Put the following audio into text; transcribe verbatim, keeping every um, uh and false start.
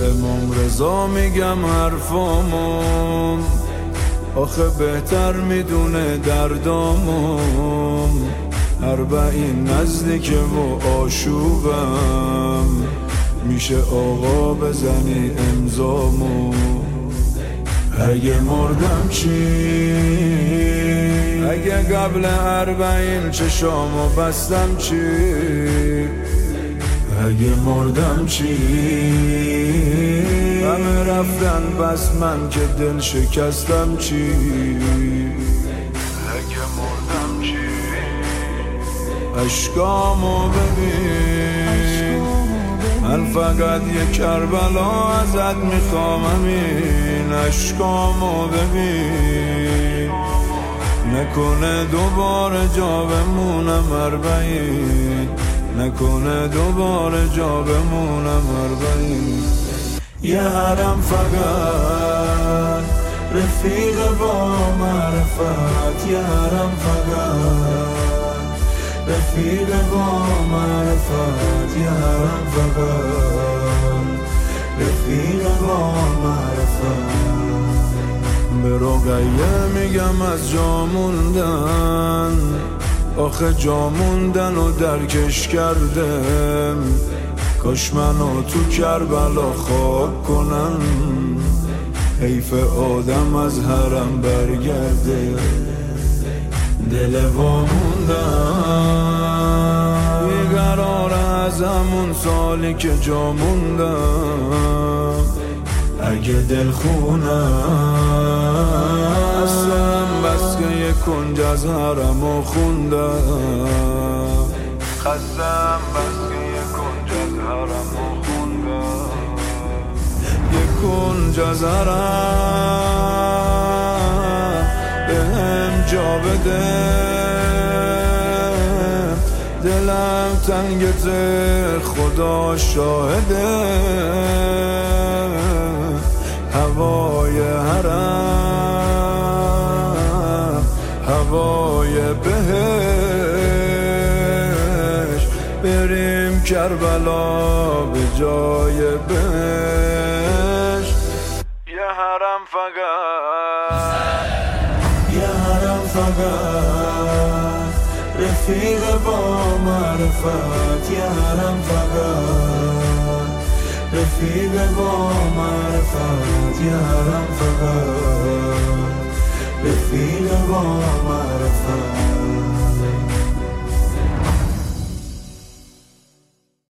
امام رضا میگم حرفامو، آخه بهتر میدونه دردامو. اربعین نزدیکه و آشوبم، میشه آقا بزنی امضامو. اگه مردم چی؟ اگه قبل اربعین چشامو بستم چی؟ اگه مردم چی؟ همه رفتن بس من که دل شکستم چی؟ اگه مردم چی؟ اشکامو ببین، من فقط یک کربلا ازت میخوام، همین اشکامو ببین. نکنه دوباره جا بمونم اربعین، نکنه دوباره جا بمونم اربعین. یه حرم فقط رفیق با معرفت، یه حرم فقط رفیق با معرفت، یه حرم فقط رفیق با معرفت. به رقیه میگم از جا موندن، آخه جا موندن و درکش کردم. کاش منو تو کربلا خاک کنن، حیف آدم از حرم برگرده. دل واموندم بیقرار از همون سالی که جا موندم. اگه دل خونم هستم بس که یک کنج از حرمو خوندم. خستم بس که یک کنج از حرمو خوندم. یک کنج از حرم بهم جا بده، دلم تنگته خدا شاهده. هوای حرم هوای بهش، بریم کربلا به جای بهش. یه حرم فقط، یه حرم فقط رفیق با معرفت، یه حرم فقط رفیق با معرفت، یه حرم فقط رفیق با